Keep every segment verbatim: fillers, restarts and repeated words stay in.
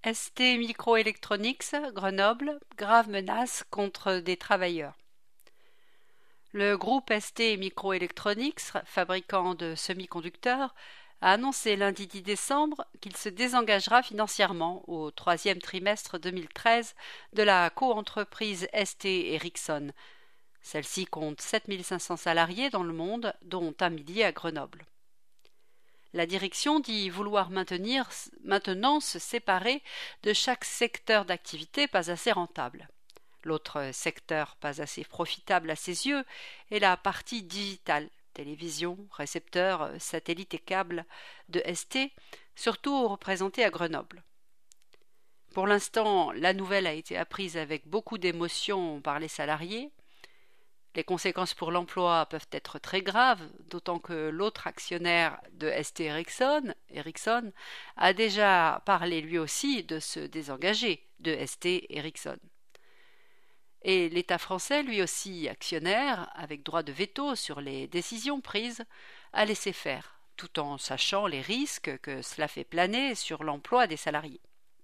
S T Microelectronics, Grenoble, grave menace contre des travailleurs. Le groupe S T Microelectronics, fabricant de semi-conducteurs, a annoncé lundi dix décembre qu'il se désengagera financièrement au troisième trimestre deux mille treize de la coentreprise S T Ericsson. Celle-ci compte sept mille cinq cents salariés dans le monde, dont un millier à Grenoble. La direction dit vouloir maintenir, maintenant se séparer de chaque secteur d'activité pas assez rentable. L'autre secteur pas assez profitable à ses yeux est la partie digitale, télévision, récepteurs, satellites et câbles de S T, surtout représentée à Grenoble. Pour l'instant, la nouvelle a été apprise avec beaucoup d'émotion par les salariés. Les conséquences pour l'emploi peuvent être très graves, d'autant que l'autre actionnaire de S T Ericsson, Ericsson, a déjà parlé lui aussi de se désengager de S T Ericsson. Et l'État français, lui aussi actionnaire, avec droit de veto sur les décisions prises, a laissé faire, tout en sachant les risques que cela fait planer sur l'emploi des salariés.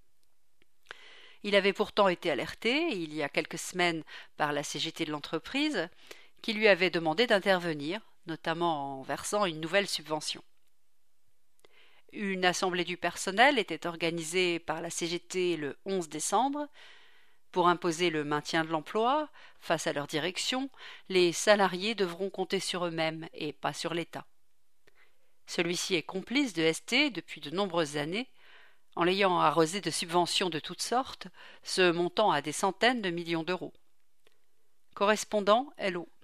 Il avait pourtant été alerté, il y a quelques semaines, par la C G T de l'entreprise, qui lui avait demandé d'intervenir, notamment en versant une nouvelle subvention. Une assemblée du personnel était organisée par la C G T le onze décembre. Pour imposer le maintien de l'emploi, face à leur direction, les salariés devront compter sur eux-mêmes et pas sur l'État. Celui-ci est complice de S T depuis de nombreuses années, en l'ayant arrosé de subventions de toutes sortes, se montant à des centaines de millions d'euros. Correspondant L O